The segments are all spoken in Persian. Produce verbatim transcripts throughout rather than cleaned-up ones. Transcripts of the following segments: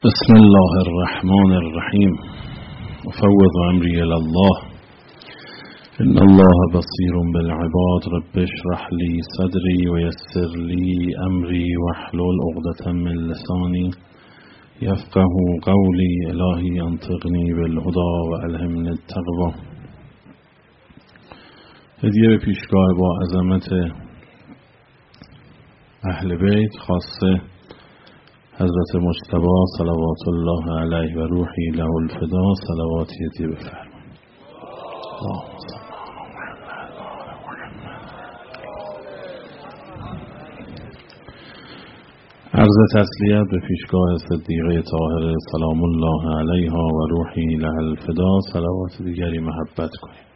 بسم الله الرحمن الرحیم افوض امری الی الله ان الله بصیر بالعباد رب اشرح لی صدری و یسر لی امری واحلل عقدة من لسانی یفقهوا قولی الهی انطقنی بالهدی و الهمنی التقوی. هدیه به پیشگاه با عظمت اهل بیت خاصه حضرت مجتبی صلوات الله علیه و روحی له الفدا صلواتی هدیه بفرمایید. عرض تسلیت به پیشگاه صدیقه طاهره سلام الله علیها و روحی له الفدا صلوات دیگری محبت کنید.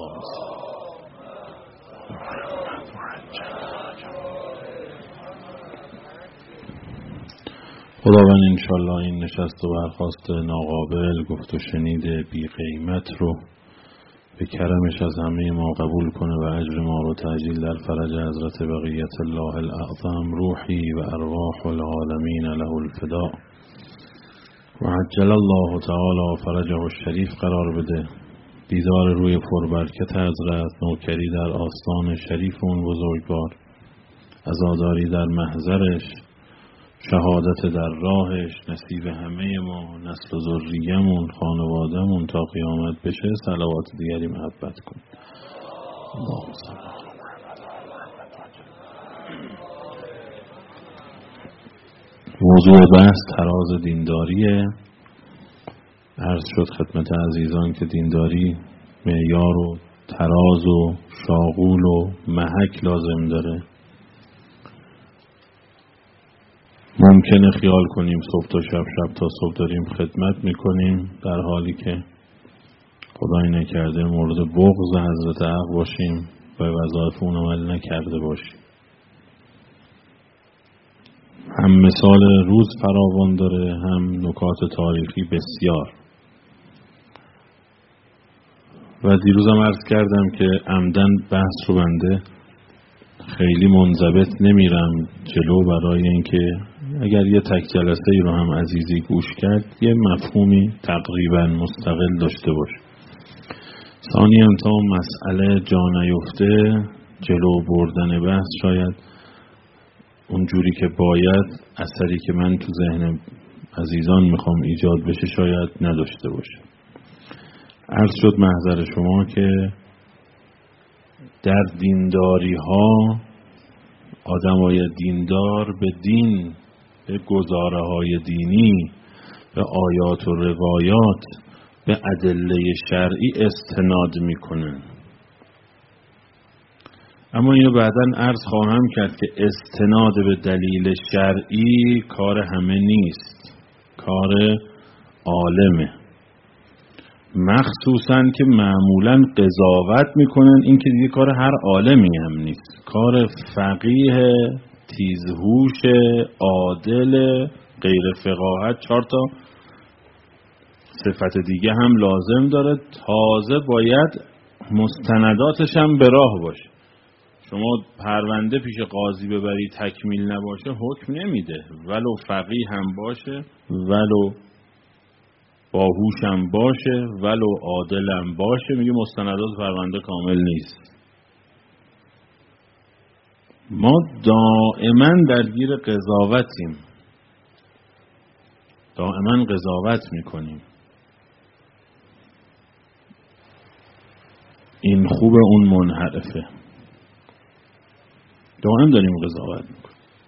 خداوند انشالله این نشست و برخاست ناقابل گفت و شنید بی قیمت رو به کرمش از همه ما قبول کنه و اجر ما رو تعجیل در فرج حضرت بقیت الله الاعظم روحی و ارواح العالمین له الفدا و عجل الله تعالی فرجه الشریف قرار بده. دیدار روی پربرکت حضرت، نوکری در آستان شریف اون بزرگوار، عزاداری در محضرش، شهادت در راهش نصیب همه ما، نسل و ذریه‌مون، خانواده‌مون تا قیامت بشه. صلوات دیگری محبت کن. اللهم صل علی محمد. موضوع بحث تراز دینداریه. عرض شد خدمت عزیزان که دینداری معیار و تراز و شاغول و محک لازم داره. ممکنه خیال کنیم صبح تا شب شب تا صبح داریم خدمت میکنیم، در حالی که خدای نکرده مورد بغض حضرت حق باشیم و وظایف اون عمل نکرده باشیم. هم مثال روز فراوان داره، هم نکات تاریخی بسیار. و دیروزم عرض کردم که عمدن بحث رو بنده خیلی منضبط نمیرم جلو، برای اینکه اگر یه تک جلسه ای رو هم عزیزی گوش کرد یه مفهومی تقریبا مستقل داشته باشه. ثانیاً تا مسئله جا نیفته جلو بردن بحث شاید اونجوری که باید اثری که من تو ذهن عزیزان میخوام ایجاد بشه شاید نداشته باشه. عرض شد محضر شما که در دینداری ها آدمای دیندار به دین، به گزاره های دینی، به آیات و روایات، به ادله شرعی استناد میکنن. اما اینو بعداً عرض خواهم کرد که استناد به دلیل شرعی کار همه نیست، کار عالمه. مخصوصاً که معمولاً قضاوت میکنن، این که دیگه کار هر عالمی هم نیست، کار فقیه تیزهوش عادل غیر فقاهت. چهار تا صفت دیگه هم لازم داره، تازه باید مستنداتش هم به راه باشه. شما پرونده پیش قاضی ببری تکمیل نباشه حکم نمیده، ولو فقیه هم باشه، ولو باهوش هم باشه، ولو عادل هم باشه، میگه مستندات پرونده کامل نیست. ما دائما درگیر قضاوتیم، دائما قضاوت میکنیم. این خوبه اون منحرفه، دائما داریم قضاوت میکنیم.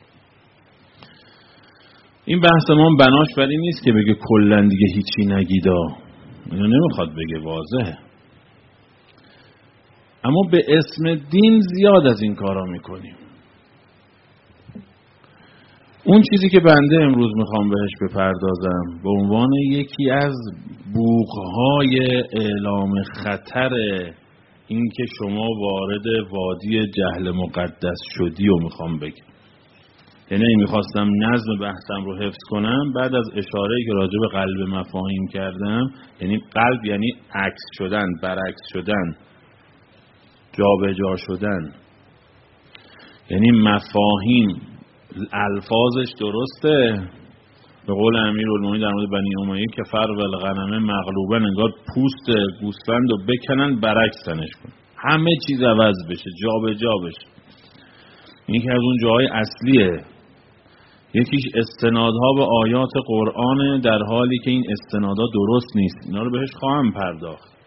این بحث ما بناش بر این نیست که بگه کلا دیگه هیچی نگیدا، اینو نمیخواد بگه، واضحه. اما به اسم دین زیاد از این کارا میکنیم. اون چیزی که بنده امروز میخوام بهش بپردازم به عنوان یکی از بوقهای اعلام خطر این که شما وارد وادی جهل مقدس شدی و میخوام بگم. یعنی میخواستم نظم بحثم رو حفظ کنم بعد از اشاره‌ای که راجع به قلب مفاهیم کردم. یعنی قلب یعنی عکس شدن، برعکس شدن، جابجا شدن. یعنی مفاهیم الفاظش درسته به قول امیرالمومنین در مورد بنی امیه که فر و الغنم مغلوبن، انگار پوست گوسفند رو بکنن برعکس تنش کن، همه چیز عوض بشه، جا به جا بشه. این که از اون جاهای اصلیه. یکیش استنادها به آیات قرآن در حالی که این استنادها درست نیست، اینا رو بهش خواهم پرداخت.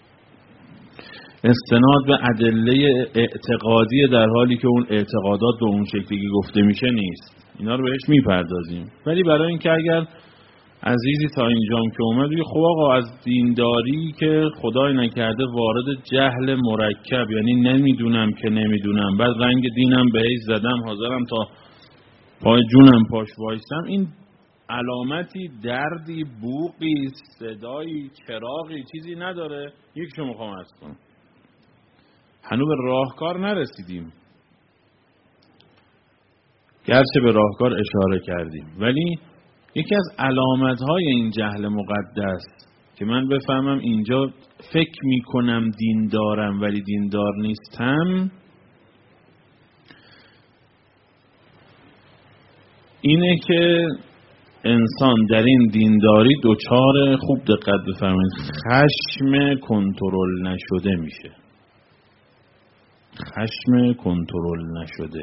استناد به ادله اعتقادی در حالی که اون اعتقادات به اون شکلی که گفته میشه نیست، اینا رو بهش میپردازیم. ولی برای اینکه اگر عزیزی تا اینجام که اومد بگه خب آقا از دینداری که خدای نکرده وارد جهل مرکب، یعنی نمیدونم که نمیدونم، بعد رنگ دینم بهش زدم، حاضرم تا پای جونم پاش وایسم، این علامتی دردی بوقی صدایی چراغی چیزی نداره. یکیشو میخوام عرض کنم، هنوز به راهکار نرسیدیم، گرچه به راهکار اشاره کردیم، ولی یکی از علامت‌های این جهل مقدس که من بفهمم اینجا فکر میکنم دیندارم ولی دیندار نیستم، اینه که انسان در این دینداری دوچار، خوب دقت بفرمایید، خشم کنترل نشده میشه. خشم کنترل نشده،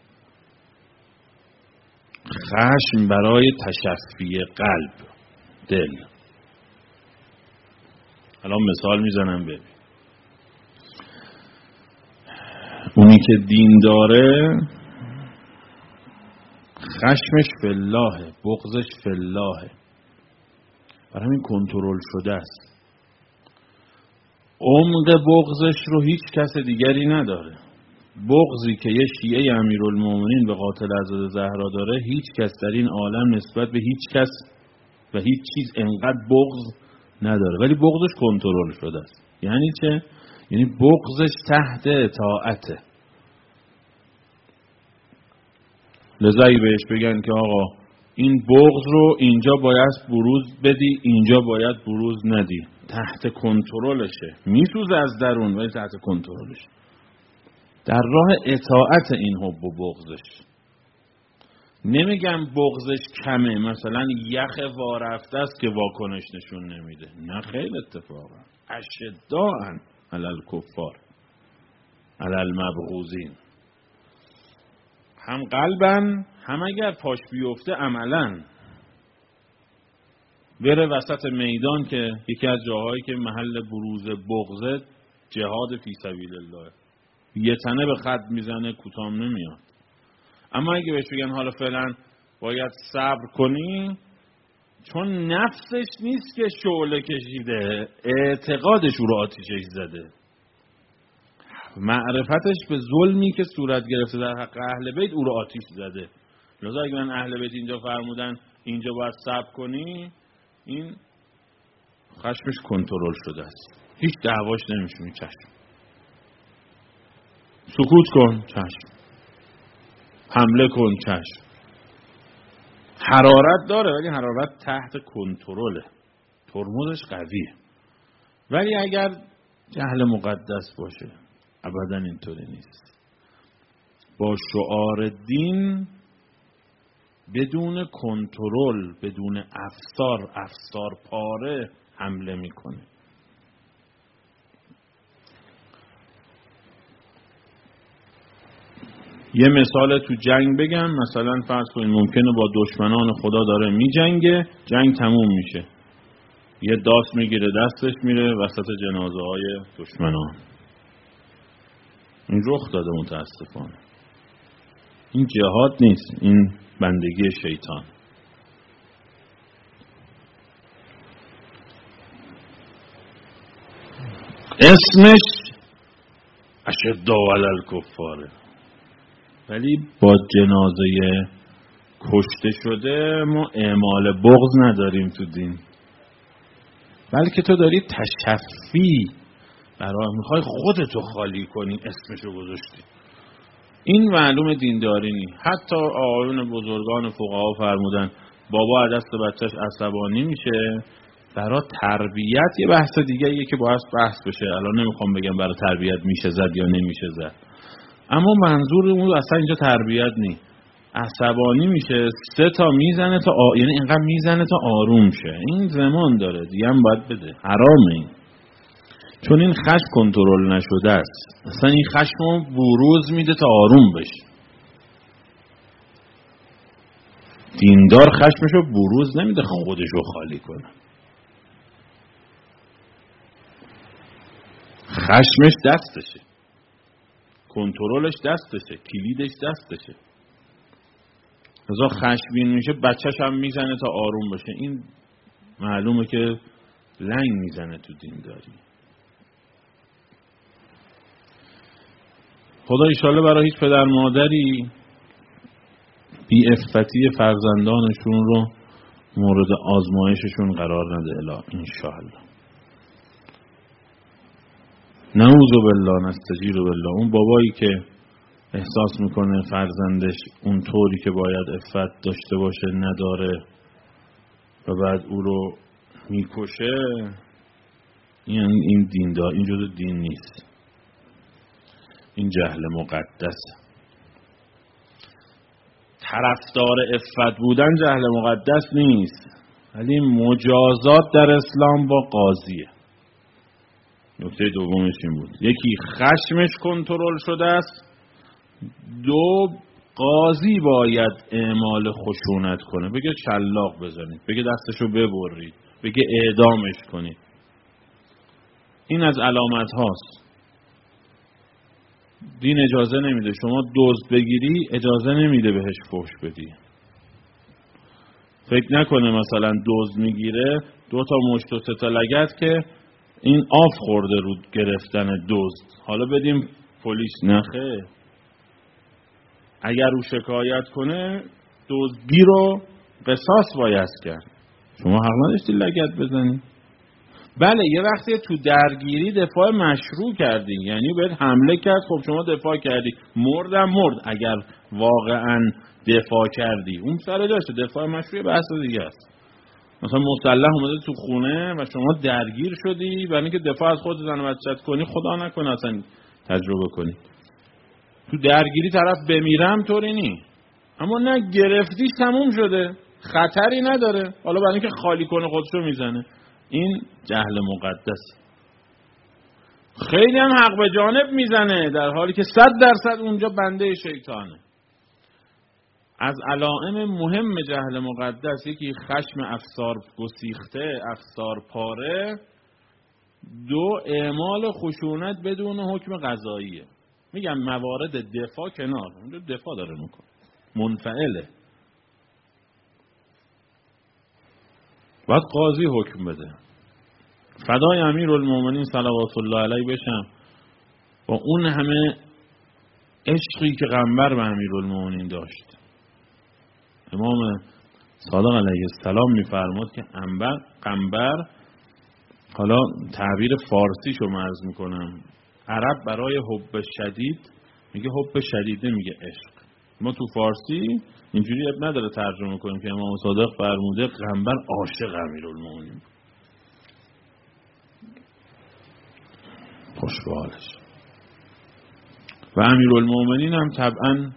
خشم برای تشفی قلب، دل. الان مثال میزنم ببین. اونی که دین داره خشمش فی الله، بغضش فی الله، برای همین کنترل شده است. عمق بغضش رو هیچ کس دیگری نداره. بغضی که یه شیعه امیرالمومنین به قاتل حضرت زهرا داره، هیچ کس در این عالم نسبت به هیچ کس و هیچ چیز انقدر بغض نداره، ولی بغضش کنترل شده است. یعنی چه؟ یعنی بغضش تحت اطاعته. لذا بهش بگن که آقا این بغض رو اینجا باید بروز بدی، اینجا باید بروز ندی، تحت کنترلشه، میسوزه از درون ولی تحت کنترلشه، در راه اطاعت این حب و بغضش. نمیگم بغضش کمه، مثلا یخ وارفته است که واکنش نشون نمیده، نه خیلی اتفاقا اشداء علی الکفار علی المبغوضین، هم قلبن هم اگر پاش بیفته عملا بره وسط میدان که یکی از جاهایی که محل بروز بغض جهاد فی سبیل الله، یه تنه به خط میزنه کوتام نمیاد. اما اگه بهش بگن حالا فعلا باید صبر کنی، چون نفسش نیست که شعله کشیده، اعتقادش او رو آتیشش زده، معرفتش به ظلمی که صورت گرفته در حق اهل بیت او رو آتیش زده. لذا اگه من اهل بیت اینجا فرمودن اینجا باید صبر کنی، این خشمش کنترل شده است، هیچ دعواش نمیشونی، چشم سکوت کن، چشم حمله کن، چشم. حرارت داره ولی حرارت تحت کنترله، ترمزش قویه. ولی اگر جهل مقدس باشه ابدا اینطوری نیست. با شعار دین بدون کنترل، بدون افسار، افسار پاره حمله میکنه. یه مثال تو جنگ بگم، مثلا فرض کنید ممکنه با دشمنان خدا داره میجنگه، جنگ تموم میشه، یه داس میگیره دستش میره وسط جنازه های دشمنان. این رخ داده متاسفانه. این جهاد نیست، این بندگی شیطان. اسمش اشداء علی الکفاره، ولی با جنازه کشته شده ما اعمال بغض نداریم تو دین، بلکه تو داری تشفی برای میخوای خودتو خالی کنی، اسمشو گذاشتی. این معلوم دینداری نی. حتی آقایون بزرگان فقها فرمودن بابا از دست بچهش عصبانی میشه، برای تربیت یه بحث دیگه یه که باید بحث بشه، الان نمیخوام بگم برای تربیت میشه زد یا نمیشه زد، اما منظور اون اصلا اینجا تربیت نی. عصبانی میشه، سه تا میزنه تا آ... یعنی اینقدر میزنه تا آروم شه. این زمان داره دیگه، هم باید بده. حرامه این، چون این خشم کنترل نشده است. اصلا این خشم رو بروز میده تا آروم بشه. دیندار خشمشو بروز نمیده خودشو خالی کنه. خشمش دستشه، کنترلش دستشه، کلیدش دستشه. ازا خشمگین میشه بچهش هم میزنه تا آروم بشه. این معلومه که لنگ میزنه تو دینداری. خدا ایشالله برای هیچ پدر مادری بی عفتی فرزندانشون رو مورد آزمایششون قرار نده الا انشاءالله. نعوذ بالله نستجیر بالله. اون بابایی که احساس میکنه فرزندش اون طوری که باید عفت داشته باشه نداره و بعد او رو میکشه، این این دیندار، این جزء دین نیست. این جهل مقدس. طرفدار عفت بودن جهل مقدس نیست، ولی مجازات در اسلام با قاضیه. نکته دومش این بود. یکی خشمش کنترل شده است، دو قاضی باید اعمال خشونت کنه، بگه شلاق بزنید، بگه دستشو ببرید، بگه اعدامش کنید. این از علامت هاست. دین اجازه نمیده شما دزد بگیری، اجازه نمیده بهش فحش بدی. فکر نکنه مثلا دزد میگیره دو تا مشت و سه تا لگد که این آف خورده رو گرفتن دزد، حالا بدیم پلیس. نخه، اگر او شکایت کنه دزدی رو قصاص باید کرد. شما حق نداشتی لگد بزنی. بله یه وقتی تو درگیری دفاع مشروع کردی، یعنی بهت حمله کرد، خب شما دفاع کردی، مردم مرد. اگر واقعا دفاع کردی اون سر داشته، دفاع مشروع بحث دیگه است. مثلا مسلح اومده تو خونه و شما درگیر شدی، برای اینکه دفاع از خود زن و بچت کنی، خدا نکنه اصلا تجربه کنی، تو درگیری طرف بمیرم طوری نی، اما نه گرفتیش تموم شده، خطری نداره، حالا برای اینکه خالی کنه خودشو میزنه. این جهل مقدس. خیلی هم حق به جانب میزنه در حالی که صد درصد اونجا بنده شیطانه. از علائم مهم جهل مقدس یکی خشم افسار گسیخته، افسار پاره، دو اعمال خشونت بدون حکم قضاییه. میگم موارد دفاع کنار، اونجا دفاع داره میکنه، منفعله، باید قاضی حکم بده. فدای امیرالمومنین صلوات الله علیه بشم با اون همه عشقی که پیغمبر به امیرالمومنین داشت. امام صادق علیه السلام میفرماد که انبر قنبر، حالا تعبیر فارسیشو مرز میکنم، عرب برای حب شدید میگه حب شدید، نمیگه عشق. ما تو فارسی اینجوری اب نداره ترجمه کنیم که امام صادق فرموده قنبر عاشق امیرالمومنین، خوش به حالش. و امیرالمومنین هم طبعا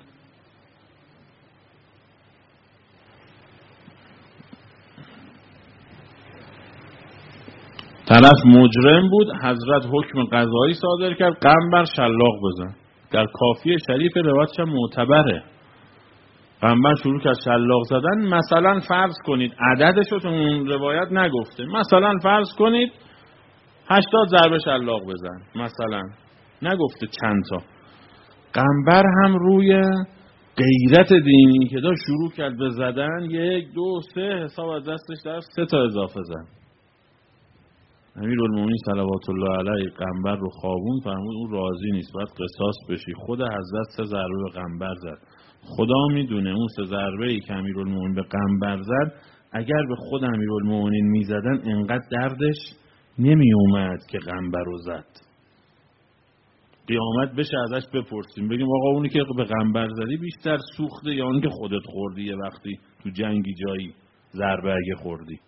طرف مجرم بود، حضرت حکم قضایی صادر کرد قنبر شلاق بزن. در کافیه شریف روایتش معتبره. قنبر شروع کرد شلاق زدن. مثلا فرض کنید عددش رو تو اون روایت نگفته، مثلا فرض کنید هشتاد ضربه شلاق بزن، مثلا نگفته چند تا. قنبر هم روی غیرت دینی که داشت شروع کرد به زدن، یک دو سه حساب از دستش در سه تا اضافه زد. امیرالمومنین صلوات الله علیه قنبر رو خوابون، فرمود اون راضی نیست، باید قصاص بشی. خود حضرت سه ضربه به قنبر زد. خدا میدونه اون سه ضربه ای که امیرالمومنین به قنبر زد اگر به خود امیرالمومنین میزدن انقدر دردش نمی اومد که قنبر رو زد. قیامت بشه ازش بپرسیم، بگیم آقا اونی که به قنبر زدی بیشتر سوخته یا اونی که خودت خوردی یه وقتی تو جنگی جایی ضربه اگه خوردی.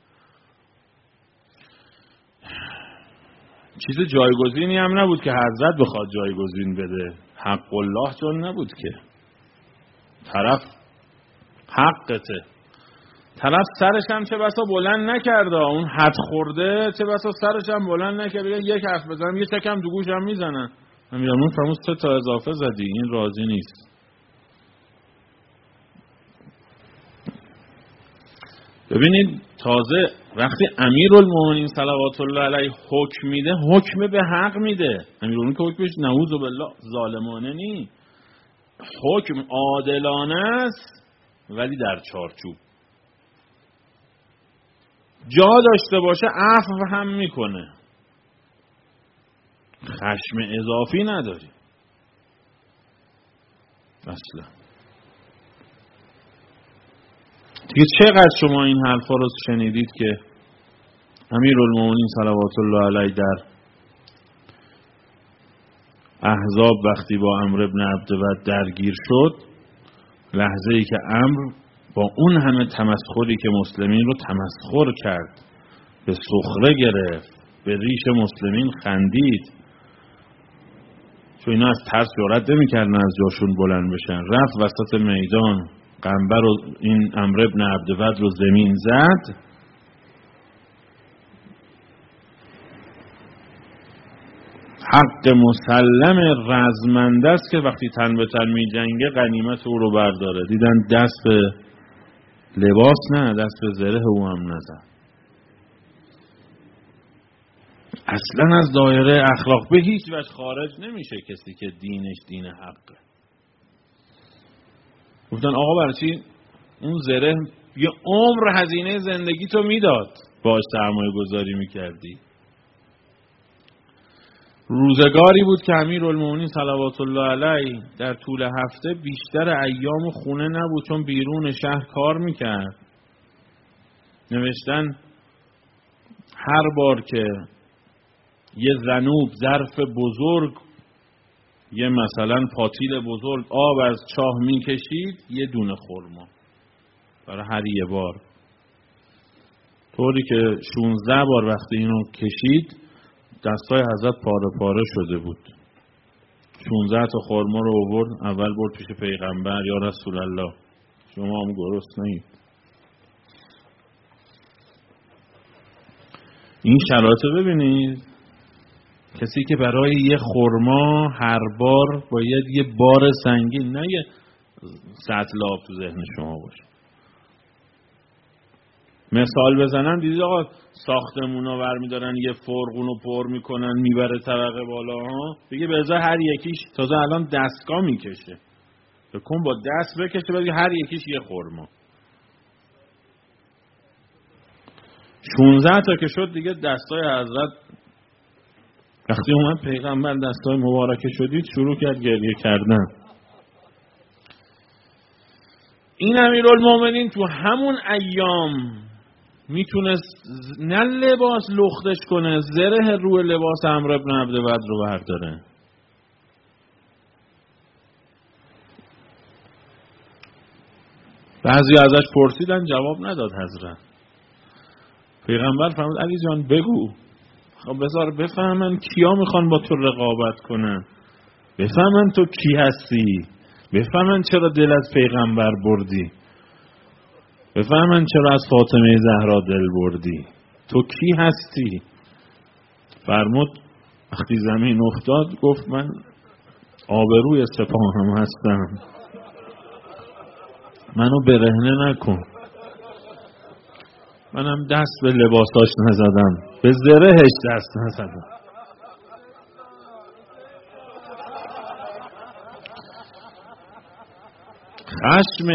چیز جایگزینی هم نبود که حضرت بخواد جایگزین بده، حق الله چون نبود که. طرف حقته. طرف سرش هم چه بسا بلند نکرده، اون حد خورده چه بسا سرش هم بلند نکرده، یک حرف بزنم یه چکم تو گوش هم میزنن، امیرالمومنین فرمود سه تا اضافه زدی، این راضی نیست. ببینید تازه وقتی امیرالمومنین صلوات الله علیه حکم میده، حکم به حق میده. امیرالمومنین که حکمش نعوذ بالله ظالمانه نی، حکم عادلانه است ولی در چارچوب. جا داشته باشه عفو هم میکنه، خشم اضافی نداری اصلا. دیگه چقدر شما این حرفا رو شنیدید که امیرالمومنین صلوات الله علیه در احزاب وقتی با عمرو بن عبدود درگیر شد، لحظه ای که عمرو با اون همه تمسخری که مسلمین رو تمسخر کرد، به سخره گرفت، به ریش مسلمین خندید، چون اینا از ترس جرئت نمی‌کردن از جاشون بلند بشن، رفت وسط میدان قنبر و این عمرو بن عبدود رو زمین زد. حق مسلم رزمنده است که وقتی تن به تن می جنگه غنیمت او رو برداره. دیدن دست به لباس نه، دست به زره او هم نزد. اصلا از دایره اخلاق به هیچ وجه خارج نمیشه کسی که دینش دین حقه. گفتن آقا برای چی اون زره یه عمر هزینه زندگی تو میداد باش سرمایه گذاری میکردی؟ روزگاری بود که امیرالمومنین صلوات الله علیه در طول هفته بیشتر ایام خونه نبود، چون بیرون شهر کار میکرد. نوشتن هر بار که یه زنوب ظرف بزرگ، یه مثلا پاتیل بزرگ آب از چاه میکشید، یه دونه خرما برای هر یه بار، طوری که شونزده بار وقتی اینو کشید دستای حضرت پاره پاره شده بود. شونزده تا خرما رو آورد، اول برد پیش پیغمبر، یا رسول الله شما هم گرسنه‌اید. این شرایط ببینید، کسی که برای یه خرما هر بار باید یه بار سنگین، نه یه سطل آب تو ذهن شما باشه. مثال بزنم، دیدید آقا ساختمونا برمیدارن یه فرغونو پر میکنن میبره طبقه بالاها، دیگه به ازای هر یکیش تازه الان دستگاه میکشه، بکن با دست بکشه بگه هر یکیش یه خرما. شونزده تا که شد دیگه دستای حضرت، وقتی اومد پیغمبر دستای مبارکه شدید شروع کرد گریه کردن. این امیرالمومنین تو همون ایام میتونست نه لباس لختش کنه، زره روی لباس عمرو بن عبدود رو برداره. بعضی ازش پرسیدن جواب نداد حضرت. پیغمبر فرمود علی جان بگو، خب بذار بفهمن کیا میخوان با تو رقابت کنن، بفهمن تو کی هستی، بفهمن چرا دل از پیغمبر بردی، بفهمن چرا از فاطمه زهرا دل بردی، تو کی هستی. فرمود وقتی زمین افتاد گفت من آبروی سپاهم هستم، منو برهنه نکن، منم دست به لباساش نزدم، به زرهش دست نزدم. خشم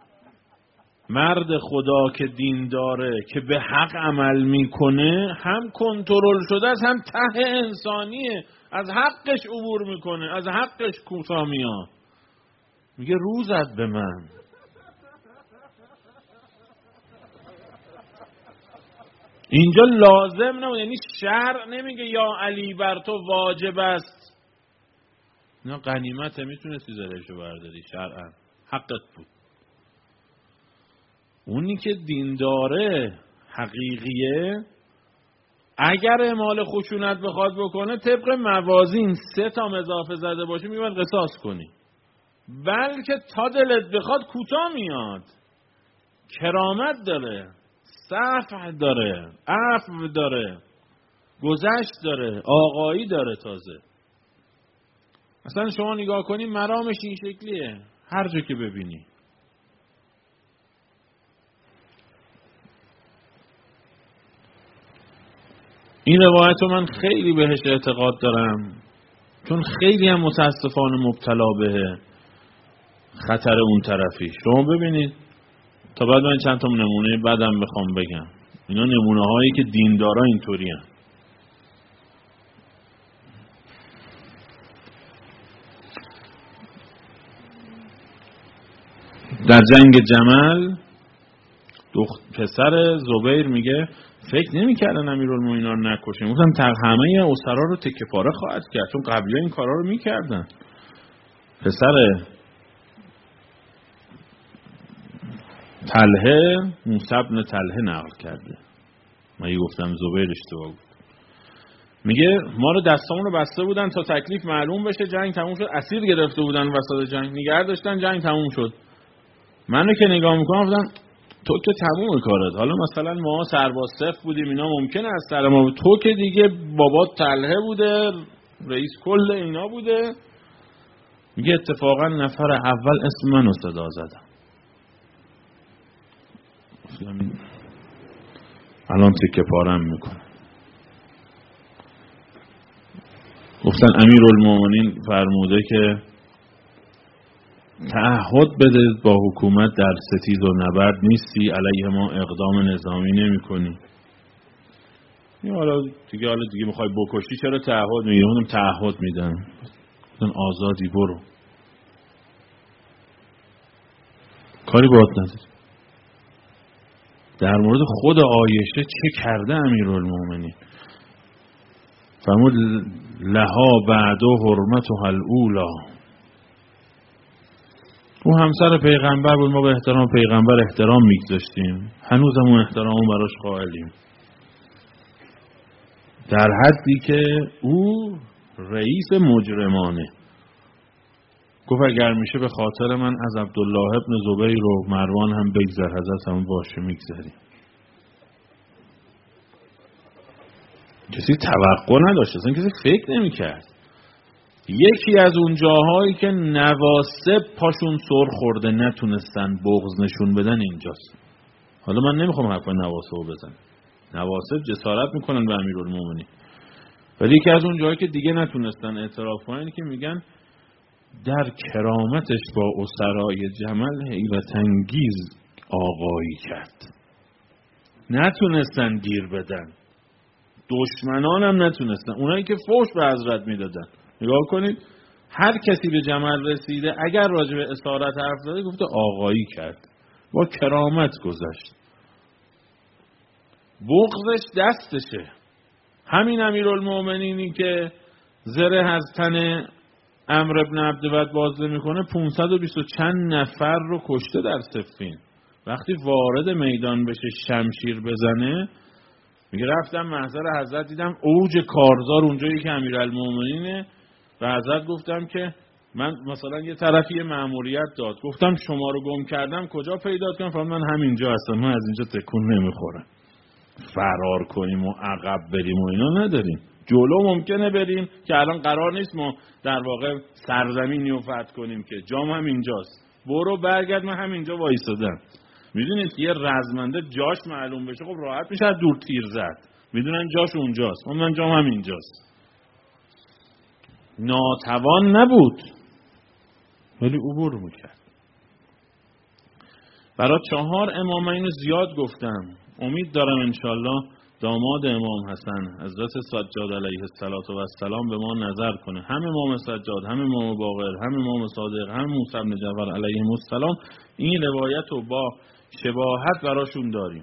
مرد خدا که دین داره که به حق عمل میکنه هم کنترل شده است، هم ته انسانیه، از حقش عبور میکنه، از حقش کوتاه میاد، میگه روزت به من. اینجا لازم نمونه، یعنی شرع نمیگه یا علی بر تو واجب است، نه غنیمته، میتونستی زرهشو برداری، شرعا حقت بود. اونی که دینداره حقیقیه اگر اعمال خشونت بخواد بکنه طبق موازین سه تا اضافه زده باشه میباید قصاص کنی، بلکه تا دلت بخواد کوتاه میاد. کرامت داره، صفح داره، عفو داره، گذشت داره، آقایی داره. تازه اصلا شما نگاه کنی مرامش این شکلیه، هر جا که ببینی. این روایت رو من خیلی بهش اعتقاد دارم، چون خیلی هم متاسفانه مبتلا به خطر اون طرفی. شما ببینید، تا بعد من چند تا نمونه بعدم بخوام بگم، اینا نمونه هایی که دیندارا اینطوری هن. در جنگ جمل دخت پسر زبیر میگه فکر نمی‌کردن امیرالمومنین رو نکشه، گفتن تا همه اسرا رو تکه پاره خواهد کرد، چون قبلا این کارا رو میکردن. پسر طلحه، موسی بن طلحه نقل کرده، من یه گفتم زبیر اشتباه بود. میگه ما رو دستامون رو بسته بودن تا تکلیف معلوم بشه، جنگ تموم شد، اسیر گرفته بودن وسط جنگ، نگه داشتن، جنگ تموم شد. منو که نگاه میکنم گفتم تو که تموم کارت، حالا مثلا ما سرباز صف بودیم اینا ممکنه از سر ما، تو که دیگه بابات طلحه بوده، رئیس کل اینا بوده. میگه اتفاقا نفر اول اسم منو صدا زدم، الان تکه پارم میکنه. گفتن امیرالمومنین فرموده که تعهد بده با حکومت در ستیز و نبرد نیستی، علیه ما اقدام نظامی نمی کنی. حالا دیگه حالا دیگه میخوای بکشی چرا تعهد میگی؟ اونم تعهد میدن، گفتن آزادی برو، کاری باید نداری. در مورد خود عایشه چه کرده امیرالمومنین؟ فرمود لها بعد و حرمتها الاولی، او همسر پیغمبر بود، ما به احترام پیغمبر احترام میگذاشتیم، هنوز همون احترام براش قائلیم، در حدی که او رئیس مجرمانه. گفت اگر میشه به خاطر من از عبدالله ابن زبیر و مروان هم بگذر، حضرت هم باشه میگذریم. کسی توقع نداشت، اصلا کسی فکر نمیکرد. یکی از اون جاهایی که نواسب پاشون سر خورده نتونستن بغض نشون بدن اینجاست. حالا من نمیخوام حرفای نواسب رو بزنم، نواسب جسارت میکنن به امیرالمومنین، ولی یکی از اون جاهایی که دیگه نتونستن اعتراف کنن که میگن در کرامتش با اسرای جمل حیرت انگیز آقایی کرد. نتونستن گیر بدن، دشمنان هم نتونستن، اونایی که فوش به حضرت میدادن. نگاه کنید، هر کسی به جمل رسیده اگر راجع به اسارت حرف زده گفته آقایی کرد، با کرامت گذشت، بغضش دستشه. همین امیرالمومنینی که زره از تن عمرو بن عبدود بازده میکنه، پانصد و بیست و چند نفر رو کشته در صفین. وقتی وارد میدان بشه شمشیر بزنه، میگه رفتم محضر حضرت دیدم اوج کارزار اونجایی که امیرالمومنینه، و حضرت گفتم که من مثلا یه طرفی مأموریت داد، گفتم شما رو گم کردم کجا پیدا کنم؟ فرمود من همینجا هستم، من از اینجا تکون نمیخورم. فرار کنیم و عقب بریم و اینا نداریم، جلو ممکنه بریم که الان قرار نیست ما در واقع سرزمینی رو فتح کنیم که جام هم اینجاست، برو برگرد من همینجا وایسادم. میدونید که یه رزمنده جاش معلوم بشه خب راحت میشه دور تیر زد، میدونن جاش اونجاست، من جام هم اینجاست. ناتوان نبود ولی عبور میکرد. برای چهار امامین زیاد گفتم، امید دارم انشالله داماد امام حسن حضرت سجاد علیه السلام به ما نظر کنه. هم امام سجاد، هم امام باقر، هم امام صادق، هم موسی بن جعفر علیه السلام این روایت رو با شباهت براشون داریم.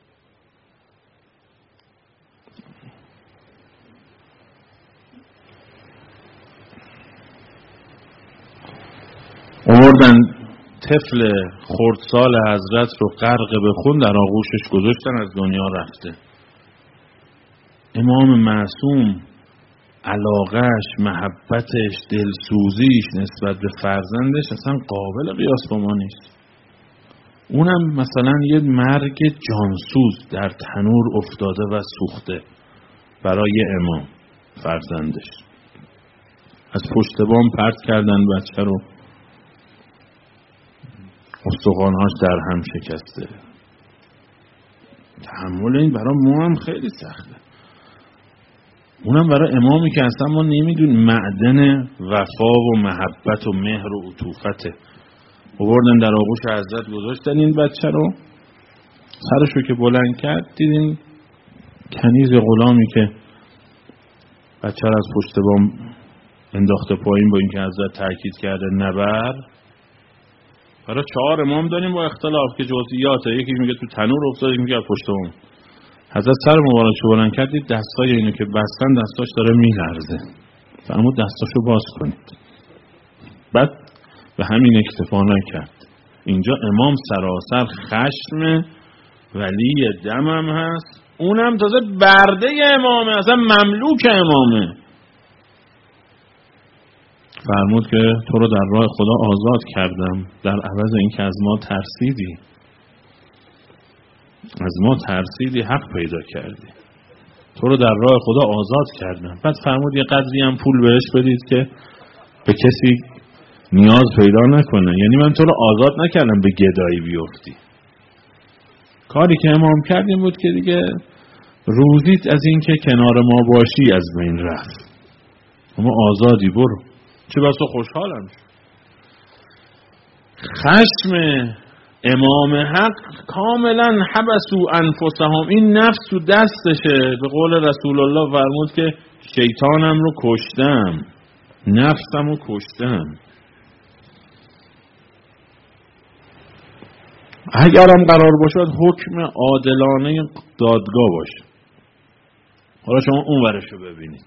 آوردن طفل خردسال حضرت رو غرق به خون در آغوشش گذاشتن، از دنیا رفته. امام معصوم علاقش، محبتش، دلسوزیش نسبت به فرزندش اصلا قابل قیاس با ما نیست. اونم مثلا یه مرگ جانسوز در تنور افتاده و سوخته برای امام فرزندش. از پشت بام پرت کردن بچه رو، استخوان‌هاش در هم شکسته. تحمل این برای ما هم خیلی سخته، اونم برای امامی که اصلا ما نمیدونیم معدن وفا و محبت و مهر و عطوفته. آوردن در آغوش حضرت گذاشتن این بچه رو، سرشو که بلند کرد دیدین کنیز غلامی که بچه رو از پشت بام انداخته پایین، با اینکه حضرت تاکید کرده نبر. برای چهار امام داریم با اختلاف که جزئیاته، یکی میگه تو تنور افتاد، یکی میگه از پشت بام. حضرت سر مبارکشو بلند کرد، دید دستای اینو که بستن دستاش داره میلرزه، فرمود دستاشو باز کنید. بعد به همین اکتفا نکرد. اینجا امام سراسر خشم، ولی دمم هست، اونم تازه برده امامه، اصلا مملوک امامه. فرمود که تو رو در راه خدا آزاد کردم، در عوض این که از ما ترسیدی، از ما ترسیدی حق پیدا کردی، تو رو در راه خدا آزاد کردم. بعد فرمود یه قدری هم پول بهش بدید که به کسی نیاز پیدا نکنه، یعنی من تو رو آزاد نکردم به گدایی بیفتی. کاری که امام کردیم بود که دیگه روزیت از این که کنار ما باشی از بین رفت، اما آزادی، برو. چه بسا خوشحالم. خشم امام حق کاملا حبسو انفسهم، این نفس تو دستشه. به قول رسول الله فرمود که شیطانم رو کشتم، نفسم رو کشتم. اگرم قرار باشد حکم عادلانه دادگاه باشه. حالا شما اون ورشو ببینید،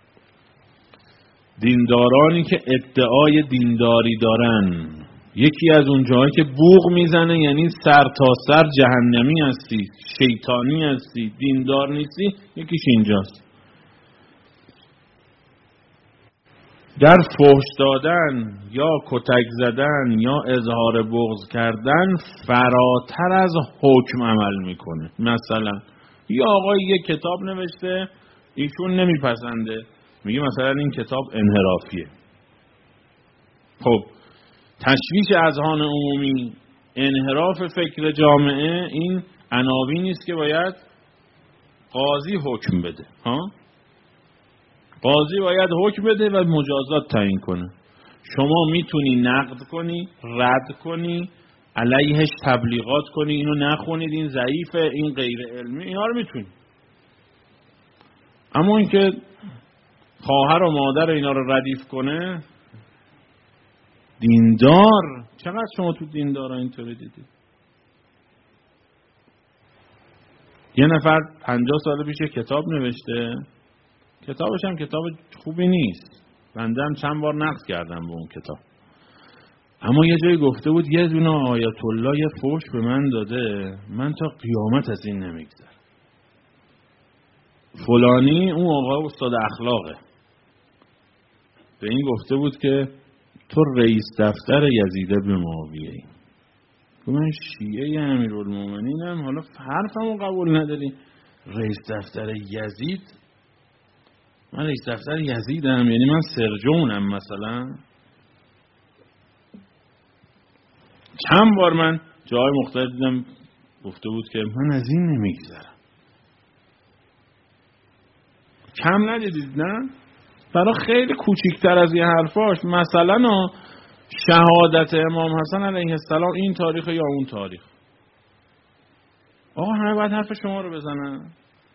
دیندارانی که ادعای دینداری دارن، یکی از اون جاهایی که بوق میزنه یعنی سر تا سر جهنمی هستی، شیطانی هستی، دیندار نیستی، یکیش اینجاست. در فحش دادن یا کتک زدن یا اظهار بغض کردن فراتر از حکم عمل میکنه. مثلا یا آقای یک کتاب نوشته ایشون نمیپسنده، میگه مثلا این کتاب انحرافیه. خب تشویش اذهان عمومی، انحراف فکر جامعه، این عناوینی است که باید قاضی حکم بده. ها، قاضی باید حکم بده و مجازات تعیین کنه. شما میتونی نقد کنی، رد کنی، علیهش تبلیغات کنی، اینو نخونید، این ضعیفه، این غیر علمی، اینا رو میتونی. اما اینکه خواهر و مادر اینا رو ردیف کنه، دیندار، چقدر شما تو دیندارا اینطوری دیدید؟ یه نفر پنجاه سال پیش کتاب نوشته، کتابش هم کتاب خوبی نیست، بنده هم چند بار نقد کردم به اون کتاب، اما یه جایی گفته بود یه دونه آیت الله یه فحش به من داده، من تا قیامت از این نمیگذرم. فلانی، اون آقا استاد اخلاقه، به این گفته بود که تو رئیس دفتر یزید ابن معاویه ای. من شیعه امیرالمومنینم، حالا حرفمو قبول نداری؟ رئیس دفتر یزید؟ من رئیس دفتر یزیدم، یعنی من سرجونم مثلا؟ چند بار من جای مختلف دیدم گفته بود که من از این نمیگذرم. کم ندیدید نه؟ برای خیلی کوچیکتر از این حرفاش، مثلا شهادت امام حسن علیه السلام این تاریخ یا اون تاریخ، آقا همه باید حرف شما رو بزنن.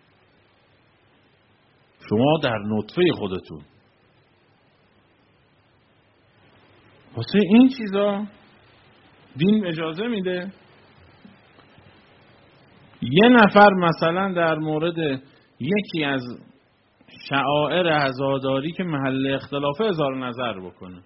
شما در نطفه خودتون واسه این چیزا دین اجازه میده؟ یه نفر مثلا در مورد یکی از شعائر عزاداری که محل اختلافه اظهار نظر بکنه،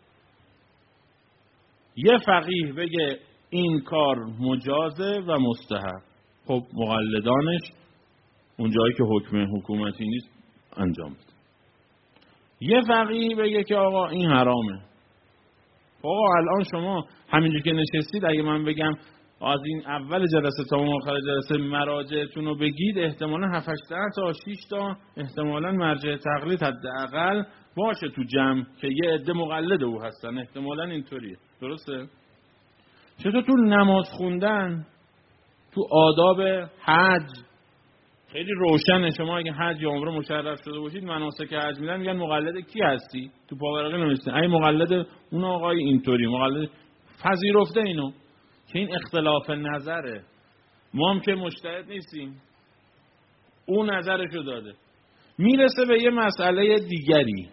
یه فقیه بگه این کار مجازه و مستحب، خب مقلدانش اون جایی که حکم حکومتی نیست انجام بده. یه فقیه بگه که آقا این حرامه. آقا الان شما همینجور که نشستید، اگه من بگم از این اول جلسه تا آخر جلسه مراجعتون رو بگید، احتمالا هفت هشت تا شش تا احتمالا مرجع تقلید حداقل باشه تو جمع که یه عده مقلد او هستن، احتمالا اینطوریه. درسته؟ چطور تو نماز خوندن، تو آداب حج خیلی روشنه. شما اگه حج یا عمره مشرف شده باشید، مناسک حج میدن میگن مقلد کی هستی؟ تو پاورقی نوشته ای مقلد اون آقای اینطوری، مقلد پذیرفته اینو که این اختلاف نظره. ما هم که مجتهد نیستیم، اون نظرشو داده. میرسه به یه مسئله دیگری.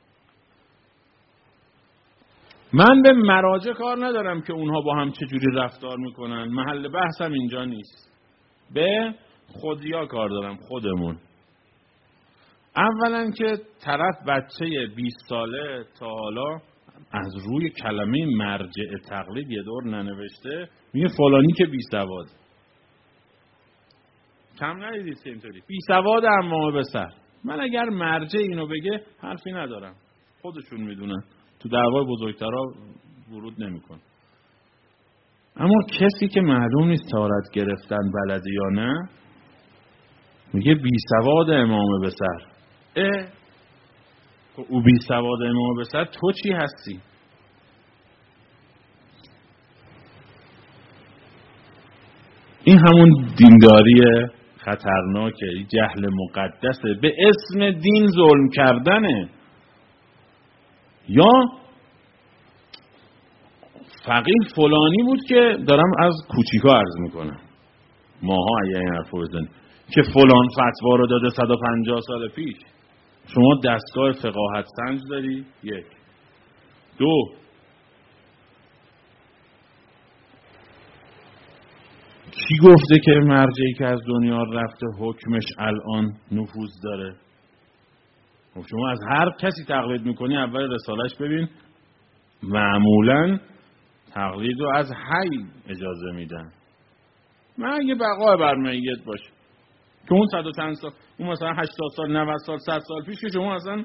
من به مراجع کار ندارم که اونها با هم چجوری رفتار میکنن، محل بحثم اینجا نیست. به خودیا کار دارم، خودمون. اولا که طرف بچه بیست ساله تا حالا از روی کلمه مرجع تقلید یه دور ننوشته، میگه فلانی که بی سواد. کم ندیدید که اینطوری بی سواد امامه به سر. من اگر مرجع اینو بگه حرفی ندارم، خودشون میدونن، تو دعوای بزرگترها ورود نمیکن. اما کسی که معلوم نیست تارت گرفتن بلده یا نه، میگه بی سواد امامه به سر. اه او بی سواد امامه به سر، تو چی هستی؟ این همون دینداری خطرناکه، جهل مقدسه، به اسم دین ظلم کردنه. یا فقیه فلانی بود که دارم از کوچیکا عرض میکنم، ماها اگه این حرف رو بزنیم، که فلان فتوا رو داده صد و پنجاه سال پیش. شما دستگاه فقاهت سنج داری؟ یک. دو، کی گفته که مرجعی که از دنیا رفته حکمش الان نفوذ داره؟ شما از هر کسی تقلید میکنی اول رسالش ببین، معمولا تقلید رو از حی اجازه میدن. من یه بقای بر میت باشه که اون صد و چند سال، اون مثلا هشتاد سال، نود سال، صد سال پیش که شما اصلا،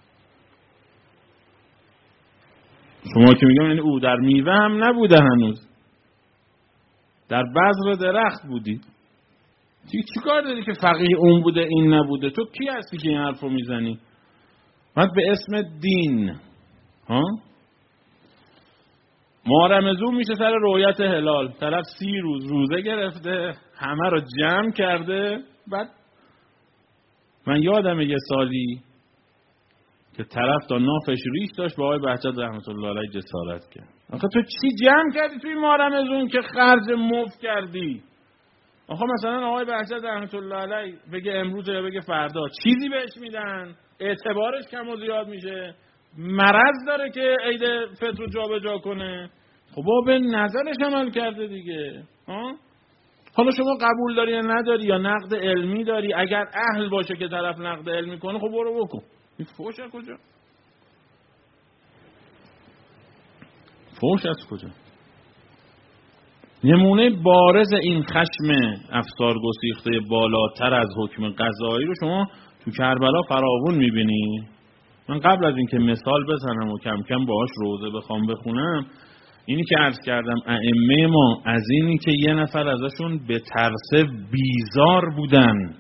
شما که میگم یعنی او در میوه هم نبوده هنوز، در بذر درخت بودی. چی چی کار داری که فقیه اون بوده این نبوده؟ تو کی هستی که این حرف رو میزنی؟ بعد به اسم دین ها مارمزون میشه سر رؤیت هلال، طرف سی روز روزه گرفته، همه رو جمع کرده. بعد من یادم یه سالی که طرف تا نافش ریش داشت با آقای بهجت رحمت الله علیه جسارت کرد. آخه تو چی جمع کردی توی مارمزون که خرج مفت کردی؟ آخه مثلا آقای بهجت رحمت الله علیه بگه امروز یا بگه فردا، چیزی بهش میدن؟ اعتبارش کم و زیاد میشه؟ مرض داره که عید فطر رو جا به جا کنه؟ خب با به نظرش عمل کرده دیگه. ها؟ حالا شما قبول داری یا نداری، یا نقد علمی داری، اگر اهل باشه که طرف نقد علمی کنه خب برو بکن. این فوش از کجا؟ فوش از کجا؟ نمونه بارز این خشم افسار گسیخته بالاتر از حکم قضایی رو شما تو کربلا فراوون میبینی. من قبل از اینکه مثال بزنم و کم کم باهاش روزه بخوام بخونم، اینی که عرض کردم ائمه ما از اینی که یه نفر ازشون به ترس بیزار بودن.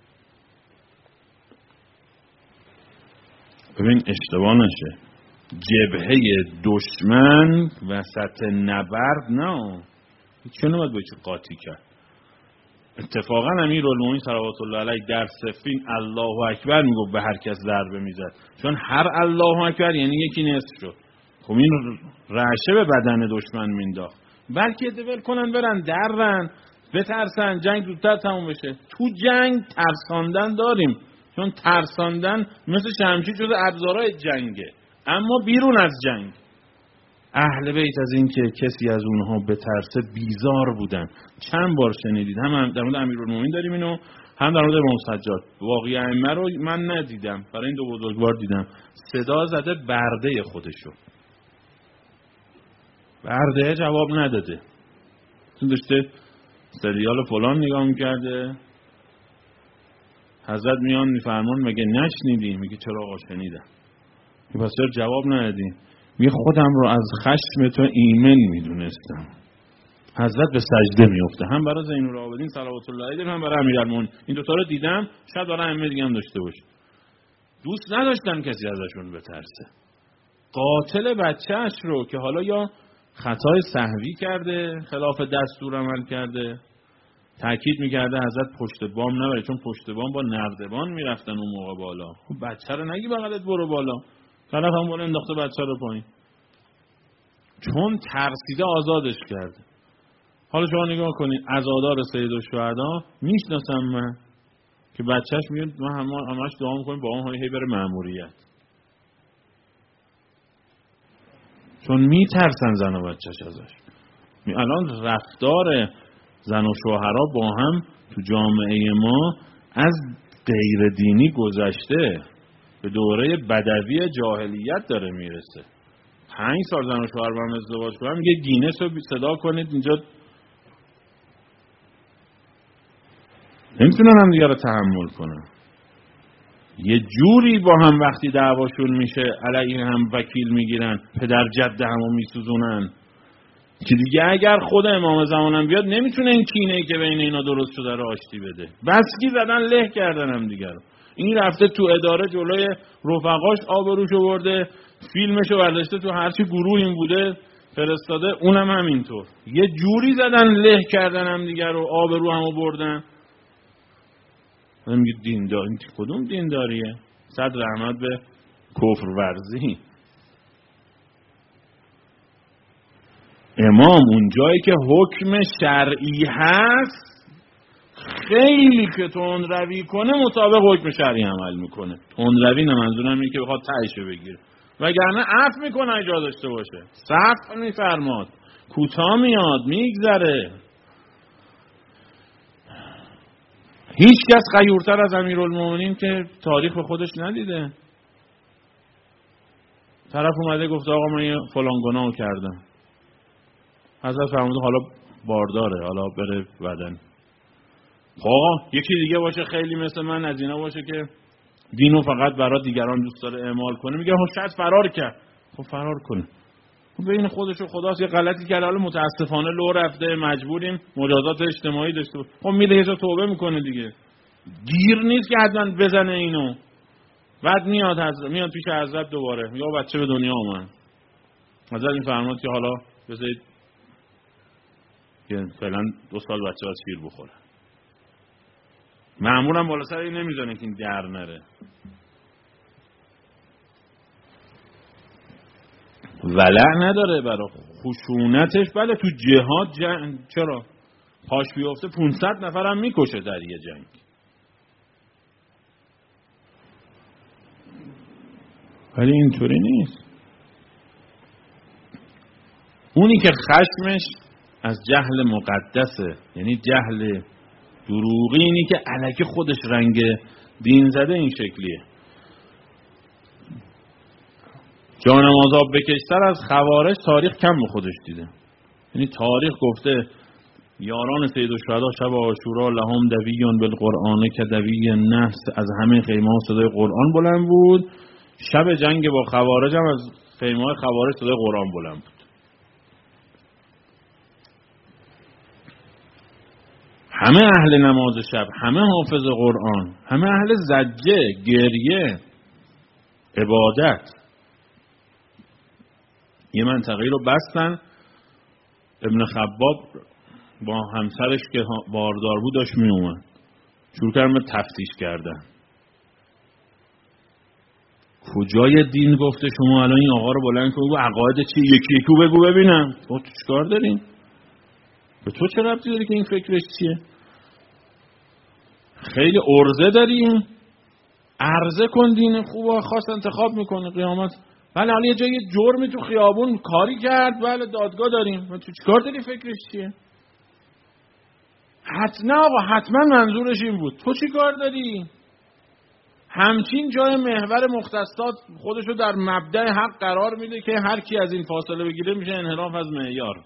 ببین اشتباه نشه، جبهه دشمن وسط نبرد نه، چون نباید باید قاطی کرد. اتفاقا امیرالمومنین صلوات الله علیه در صفین الله اکبر میگفت به هر کس ضربه میزد، چون هر الله اکبر یعنی یکی نصف شد. خب این رعشه به بدن دشمن مینداخت، بلکه دول کنن برن درن بترسن جنگ زودتر تموم بشه. تو جنگ ترساندن داریم، چون ترساندن مثل شمشیر جز ابزارهای جنگه، اما بیرون از جنگ اهل بیت از این که کسی از اونها به ترس بیزار بودن. چند بار شنیدید، هم در مورد امیرالمومنین داریم اینو، هم در مورد امام سجاد. واقعی ائمه رو من ندیدم، برای این دو بزرگوار دیدم. صدا زده برده خودشو، برده جواب نداده، چون داشته سریال فلان نگاه میکرده. حضرت میان میفرمان مگه نشنیدی؟ میگه چرا آقا شنیدم. پس چرا جواب ندادی؟ میگه خودم رو از خشم تو ایمن میدونستم، حضرت به سجده میفته، هم برای زین العابدین صلوات الله علیه هم برای امیرالمومنین. این دو تا رو دیدم، شاید برای همه دیگه هم داشته باشه. دوست نداشتن کسی ازشون بترسه. قاتل بچه‌اش رو که حالا یا خطای سهوی کرده، خلاف دستور عمل کرده، تاکید میکرده حضرت پشت بام نبره، چون پشت بام با نردبان میرفتن اون موقع بالا. خب بچه رو نگی بغلت برو بالا، طرف هم بالا انداخته بچه رو پایین، چون ترسیده آزادش کرده. حالا شما نگاه کنید، عزادار سیدالشهدا میشناسم من که بچهش میاد، من همه همش دعا میکنیم با اون هی بره مأموریت، چون میترسن زن و بچهش ازش. الان رفتار زن و شوهرها با هم تو جامعه ما از غیر دینی گذشته به دوره بدوی جاهلیت داره میرسه. پنج سال زن و شوهر با هم ازدواج کنن، میگه گینس رو صدا کنید اینجا، نمیتونن هم دیگه رو تحمل کنن. یه جوری با هم وقتی دعواشون میشه علیه هم وکیل میگیرن، پدر جد همو میسوزونن که دیگه اگر خود امام زمانم بیاد نمیتونه این کینه‌ای که بین اینا درست شده رو آشتی بده. بسکی زدن له کردن هم دیگه رو. این رفته تو اداره جلوی رفقاش آبروشو برده، فیلمشو برداشته تو هرچی گروه این بوده فرستاده، اونم همینطور. یه جوری زدن له کردن هم دیگه رو، آبرو همو بردن. من میگه دیندار، این کدوم دینداریه؟ صد رحمت به کفر ورزی. امام اون جایی که حکم شرعی هست خیلی که تندروی کنه مطابق حکم شرعی عمل میکنه. تندروی نه منظورم اینه که بخواد تهیشو بگیره، وگرنه عفو میکنه اجازه داشته باشه، صفح میفرماد، کوتاه میاد میگذره. هیچ کس غیورتر از امیرالمومنین که تاریخ به خودش ندیده. طرف اومده گفته آقا من فلان گناهو کردم، حضرت فرموده حالا بارداره، حالا بره بدن. آقا یکی دیگه باشه خیلی مثل من از اینا باشه که دینو فقط برای دیگران دوست داره اعمال کنه، میگه ها شاید فرار کرد. خب فرار کنه، خب بین خودش و خداست، یه غلطی کرده، حالا متاسفانه لو رفته، مجبوریم مجازات اجتماعی داشته باشه. خب میره یه جا توبه میکنه دیگه، گیر نیست که حتما بزنه اینو. بعد میاد حضرت، میاد پیش حضرت دوباره، یا بچه به دنیا اومد. حضرت این فرمود که حالا بذارید که فعلا دو سال بچه باید شیر بخوره. معمولا بالا سر این نمیزنه که این در نره. ولع نداره برای خشونتش. بله تو جهاد جنگ چرا پاش بیفته پانصد نفر هم میکشه در یه جنگ. ولی اینطوری نیست. اونی که خشمش از جهل مقدسه، یعنی جهل دروغی، اینی که الکی خودش رنگ دین زده، این شکلیه. جانماز آب بکشتر از خوارج تاریخ کم به خودش دیده. یعنی تاریخ گفته یاران سیدالشهدا شب عاشورا لهم دویون بالقرآن که دوی نفس، از همه خیمه ها صدای قرآن بلند بود. شب جنگ با خوارج هم از خیمه های خوارج صدای قرآن بلند بود. همه اهل نماز شب، همه حافظ قرآن، همه اهل زجه، گریه، عبادت. یه منطقه رو بستن، ابن خباب با همسرش که باردار بود داشت می اومد، شروع کردن به تفتیش کردن. کجای دین گفته شما الان این آقا رو بلند کن و عقاید چی یکی یکی بگو ببینم. تو چیکار دارین؟ به تو چه ربطی داری که این فکرش چیه؟ خیلی عرضه داریم، عرضه کن دین خوبه، خاص انتخاب میکنه قیامت. بله حالا یه جایی جرمی تو خیابون کاری کرد، بله دادگاه داریم، تو چیکار داری فکرش چیه؟ حتما آقا حتما منظورش این بود، تو چیکار داری؟ همچین جای محور مختصات خودشو در مبدأ حق قرار میده که هر کی از این فاصله بگیره میشه انحراف از معیار.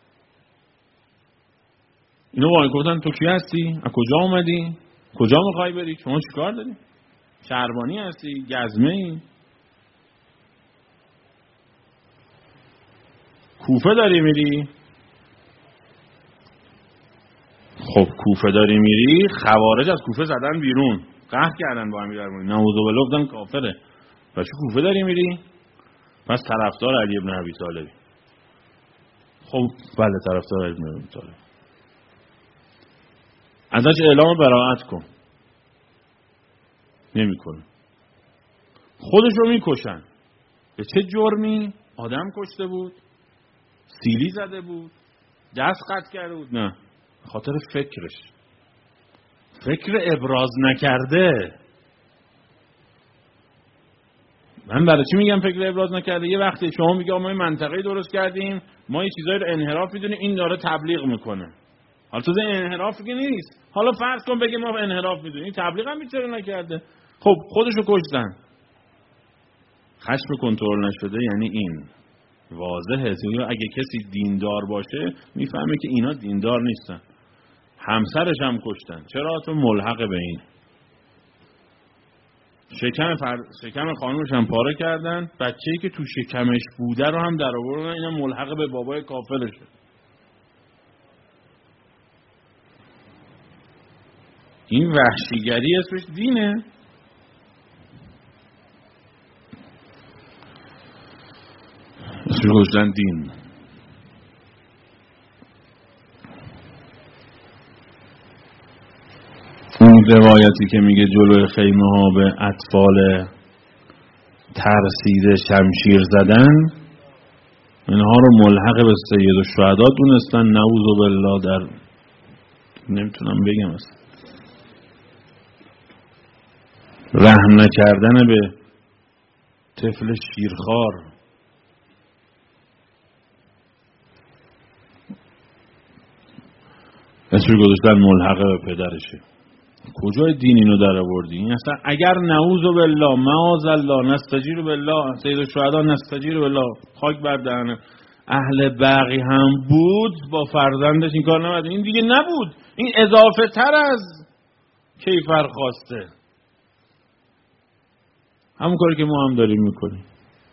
اینو وای گفتن تو کی هستی؟ از کجا اومدی؟ کجا میخوای بری؟ شما چیکار داری؟ شهربانی هستی؟ گزمه ای؟ کوفه داری میری؟ خب کوفه داری میری، خوارج از کوفه زدن بیرون، قهر کردن با امیرالمومنین، نعوذ بالله گفتن کافره. بچه کوفه داری میری؟ پس طرفدار علی ابن ابی طالبی. خب بله طرفدار علی ابن ابی طالب. ازش اعلام براءت کن. نمیکنه. خودشو میکشن. به چه جرمی؟ آدم کشته بود، سیلی زده بود، دست قطع کرده بود. نه، خاطر فکرش، فکر ابراز نکرده. من برای چی میگم فکر ابراز نکرده؟ یه وقتی شما میگه ما این منطقه درست کردیم، ما یه چیزایی رو انحراف میدونیم، این داره تبلیغ میکنه. حالا تو انحراف که نیست، حالا فرض کن بگه ما انحراف میدونیم، این تبلیغ هم چرا نکرده؟ خب خودشو کشتن. خشم کنترل نشده یعنی این واضحه. اگه کسی دیندار باشه میفهمه که اینا دیندار نیستن. همسرش هم کشتن. چرا؟ تو ملحق به این. شکم فر... شکم خانومش هم پاره کردن، بچه‌ای که تو شکمش بوده رو هم در آوردن، اینا ملحق به بابای کافرشه. این وحشیگری اسمش دینه. اسمش گذاشتن دین. اون روایتی که میگه جلوی خیمه ها به اطفال ترسیده شمشیر زدن، اینها رو ملحق به سید الشهدا دونستن. نعوذ بالله. در نمیتونم بگم اصلا رحم نکردن به طفل شیرخوار. اسمش گذاشتن ملحق به پدرشه. کجای دین اینو در آوردی؟ این اصلا اگر نعوذ بالله معاذ الله نستجیر بالله سید الشهدا نستجیر بالله خاک بر دهن اهل بقی هم بود، با فرزندش این کار نمی‌کرد. این دیگه نبود، این اضافه تر از کیفر خواسته. همون کاری که ما هم داریم میکنیم.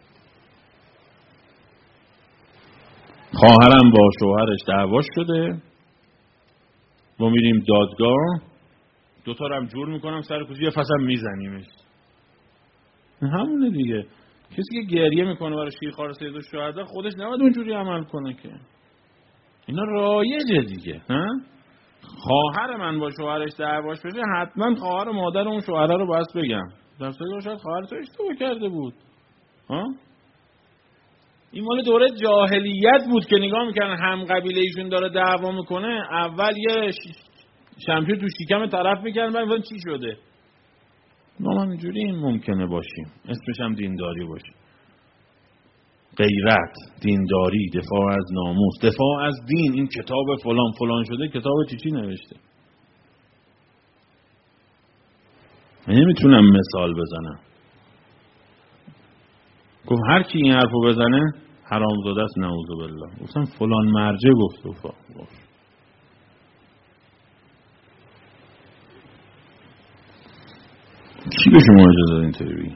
خواهرم با شوهرش دعوا شده، ما میریم دادگاه، دوتا رو هم جور میکنم سر کوچه، یه فصل میزنیمش. همونه دیگه. کسی که گریه میکنه برای شیرخوار سید الشهدا خودش نباید اونجوری عمل کنه که. اینا رایجه دیگه. ها؟ خواهر من با شوهرش دعواش بشه، حتما خواهر مادر اون شوهره رو باید بگم. درسته که شاید خواهر تو اشتباه کرده بود. ها؟ این مال دوره جاهلیت بود که نگاه میکنن هم قبیله ایشون داره دعوا میکنه، اول یه شمشیر تو شکم طرف میکنن، بعد ببین چی شده. ما هم اینجوری این ممکنه باشیم، اسمش هم دینداری باشه. غیرت، دینداری، دفاع از ناموس، دفاع از دین. این کتاب فلان فلان شده، کتاب چی چی نوشته. من نمیتونم مثال بزنم. گفت هر کی این حرفو بزنه حرامزاده است. نعوذ بالله. گفتم فلان مرجع گفت. گفت کی به شما اجازه داد اینطوری بگی؟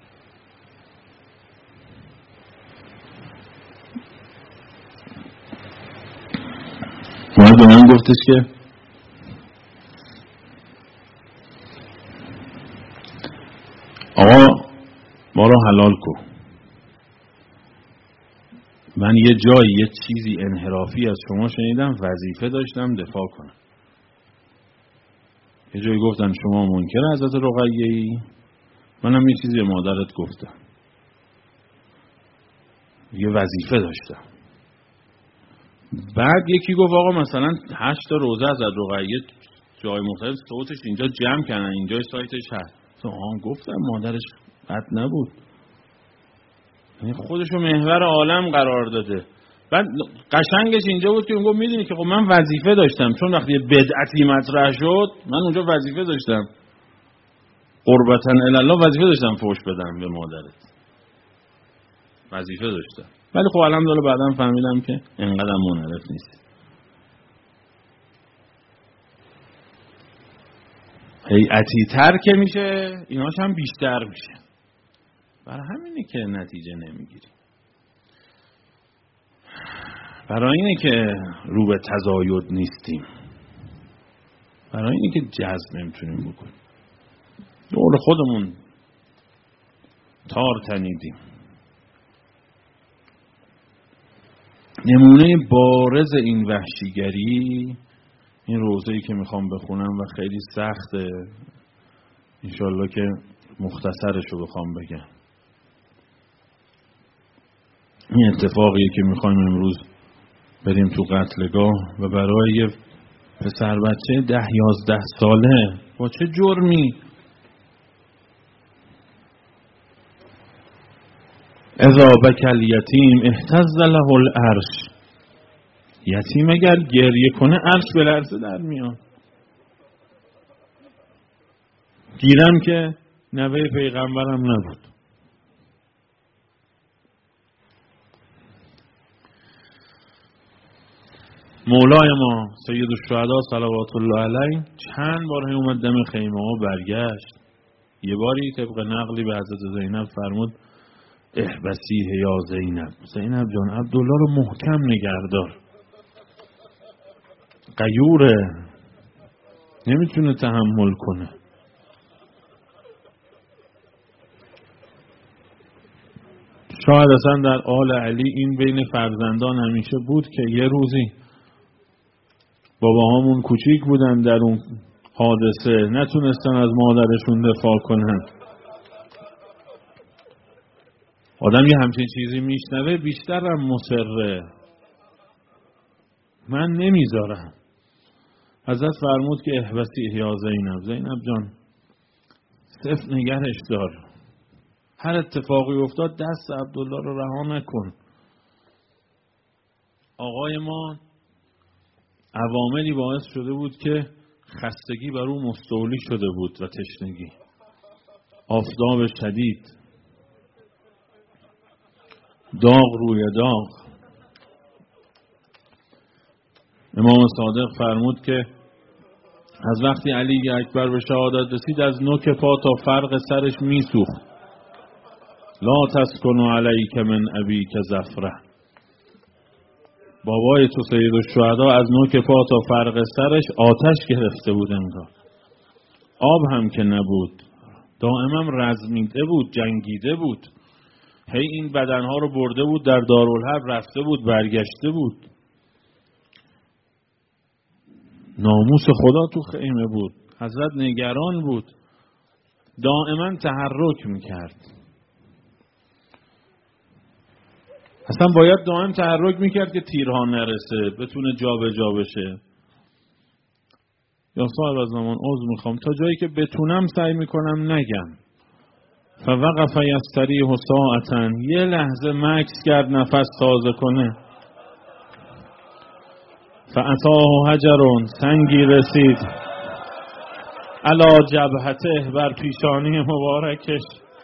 اومد به من گفتش که آقا ما رو حلال کن. من یه جایی یه چیزی انحرافی از شما شنیدم، وظیفه داشتم دفاع کنم. یه جایی گفتن شما منکر حضرت رقیه‌ای، منم یه چیزی به مادرت گفتم، یه وظیفه داشتم. بعد یکی گفت آقا مثلا هشت تا روزه از رقیه جای مختلف صوتش اینجا جمع کنن، اینجا سایتش هست. آها گفتم مادرش بد نبود، یعنی خودشو محور عالم قرار داده. بعد قشنگش اینجا بود که اون گفت میدونی که خب من وظیفه داشتم، چون وقتی بدعتی مطرح شد من اونجا وظیفه داشتم، قربتاً الی الله وظیفه داشتم فوش بدم به مادرت، وظیفه داشتم. ولی خب الحمدلله بعداً فهمیدم که اینقدر منحرف نیست. هیئتی تر که میشه ایناش هم بیشتر میشه. برای همینه که نتیجه نمیگیری. برای اینه که رو به تزاید نیستیم. برای اینکه جذب نمیتونیم بکنیم. دور خودمون تار تنیدیم. نمونه بارز این وحشیگری این روزه‌ای که میخوام بخونم و خیلی سخته، انشالله که مختصرشو بخوام بگم. این اتفاقیه که میخوایم امروز بریم تو قتلگاه و برای یه پسر بچه ده یازده ساله با چه جرمی اذا بکى الیتیم اهتز له العرش، یتیم اگر گریه کنه عرش به لرزه در میاد. گیرم که نوه پیغمبرم نبود. مولای ما سید الشهدا صلوات الله علیه چند بار اومد دم خیمه ها برگشت. یه باری طبق نقلی به حضرت زینب فرمود احبسیه یا زینب، زینب جان عبدالله رو محکم نگهدار، غیوره، نمیتونه تحمل کنه. شاید اصلا در آل علی این بین فرزندان همیشه بود که یه روزی باباهامون کوچیک بودن در اون حادثه نتونستن از مادرشون دفاع کنن. آدم یه همچین چیزی میشنوه بیشترم مصره، من نمیذارم. حضرت فرمود که احبسی یا زینب، زینب جان صرف نگرش دار، هر اتفاقی افتاد دست عبدالله رو رها نکن. آقای ما عواملی باعث شده بود که خستگی بر او مستولی شده بود و تشنگی، آفتاب شدید، داغ روی داغ. امام صادق فرمود که از وقتی علی اکبر به شهادت رسید از نوک پا تا فرق سرش میسوخت. لا تسکن علیک من ابیک زفره، بابای تو سید الشهدا از نوک پا تا فرق سرش آتش گرفته بود انگار، آب هم که نبود، دائما رزمیده بود، جنگیده بود، هی این بدنها رو برده بود در دارالحرب، رفته بود برگشته بود. ناموس خدا تو خیمه بود، حضرت نگران بود، دائما تحرک میکرد. اصلا باید دائم تحرک میکرد که تیرها نرسه، بتونه جا به جا بشه. یا صاحب از زمان عذر میخوام، تا جایی که بتونم سعی میکنم نگم. فوقف یستریح ساعتا، یه لحظه مکث کرد نفس تازه کنه. فاتاه حجر، سنگی رسید علی جبهته، بر پیشانی مبارکش.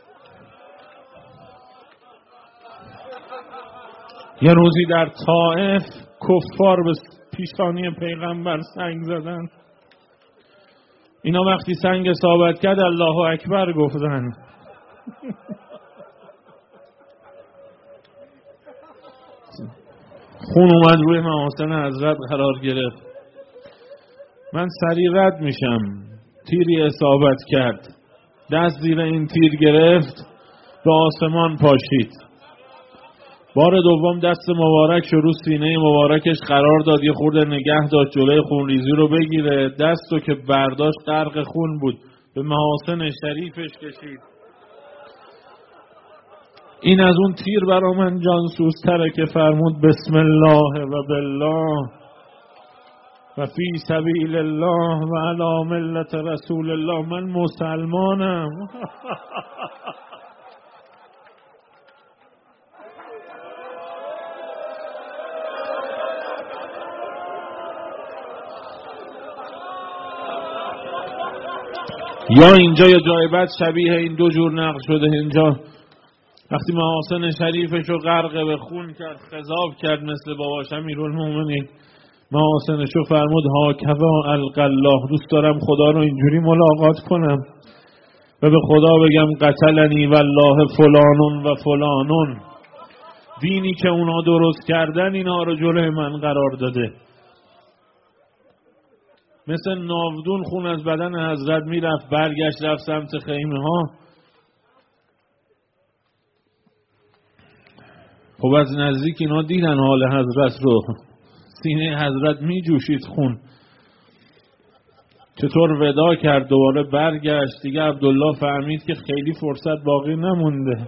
یه روزی در طائف کفار به پیشانی پیغمبر سنگ زدن. اینا وقتی سنگ ثابت کرد الله اکبر گفتن. خون اومد روی محاسن حضرت قرار گرفت. من سریع رد میشم، تیری اصابت کرد، دست زیر این تیر گرفت، به آسمان پاشید. بار دوم دست مبارک شروع سینه مبارکش قرار داد، یه خورده نگه داشت جلوی خونریزی رو بگیره، دستو که برداشت غرق خون بود، به محاسن شریفش کشید. این از اون تیر برا من جانسوزتره که فرمود بسم الله و بالله و فی سبیل الله و علی ملت رسول الله، من مسلمانم. یا اینجا یا جای بعد شبیه این دو جور نقل شده. اینجا وقتی محاسن شریفش رو غرق به خون کرد، خضاب کرد مثل باباش امیرالمومنین، محاسنشو فرمود هاکذا القی الله، دوست دارم خدا رو اینجوری ملاقات کنم و به خدا بگم قتلنی والله فلانون و فلانون، دینی که اونا درست کردن اینا رو جلوی من قرار داده. مثل ناودون خون از بدن حضرت میرفت، برگشت رفت سمت خیمه ها. خب از نزدیک اینا دیدن حال حضرت رو، سینه حضرت می جوشید خون. چطور ودا کرد، دوباره برگشت. دیگه عبدالله فهمید که خیلی فرصت باقی نمونده.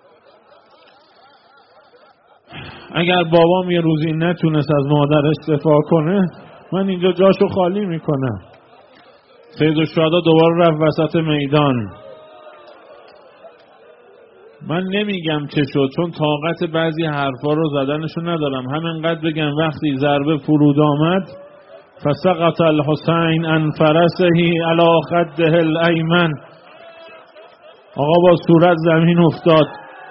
اگر بابام یه روزی نتونست از مادرش دفاع کنه، من اینجا جاشو خالی میکنم. سیدالشهدا دوباره رفت وسط میدان. من نمیگم چه شد، چون طاقت بعضی حرفا رو زدنشو ندارم. همینقدر بگم وقتی ضربه فرود آمد، فسقط الحسین عن فرسه علی خده الایمن، آقا با صورت زمین افتاد.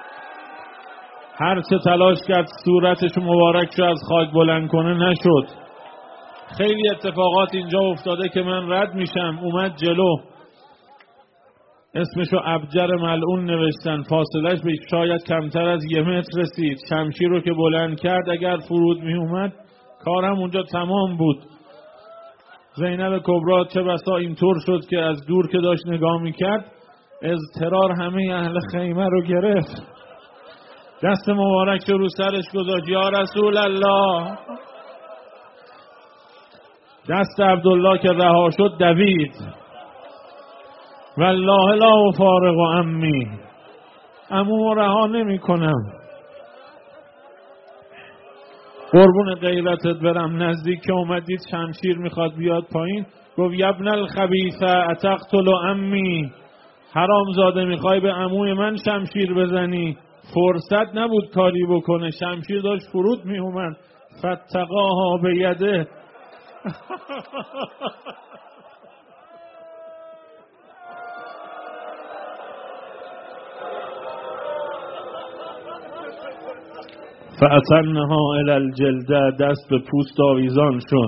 هر چه تلاش کرد صورتش مبارک شو از خاک بلند کنه نشد. خیلی اتفاقات اینجا افتاده که من رد میشم. اومد جلو، اسمشو ابجر ملعون نوشتن، فاصلش به شاید کمتر از یه متر رسید. شمشیر رو که بلند کرد اگر فرود می اومد کارم اونجا تمام بود. زینب کبرا چه بسا اینطور شد که از دور که داشت نگاه میکرد اضطرار همه اهل خیمه رو گرفت. دست مبارک رو سرش گذاشت، یا رسول الله. دست عبدالله که رها شد دوید، والله لا افارق عمی، عمو رها نمی کنم. قربون غیرتت برم. نزدیک که اومدید شمشیر میخواد بیاد پایین، گفت یبن الخبیثه اتقتل عمی، حرام زاده میخوای به عموی من شمشیر بزنی. فرصت نبود کاری بکنه، شمشیر داشت فرود میومد. فتقاها به یده. فأتنها الی الجلده، دست به پوست آویزان شد.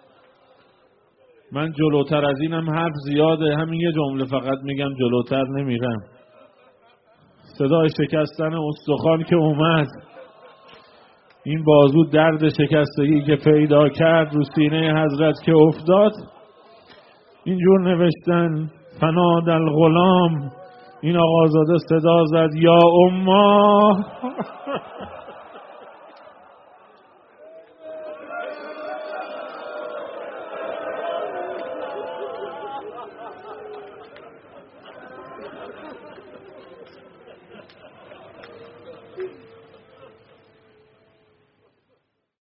من جلوتر از اینم حرف زیاده، همین یه جمله فقط میگم، جلوتر نمیرم. صدای شکستن استخوان که اومد، این بازو درد شکستگی که پیدا کرد رو سینه حضرت که افتاد، اینجور نوشتن فناد الغلام، این آقازاده صدا زد یا اما.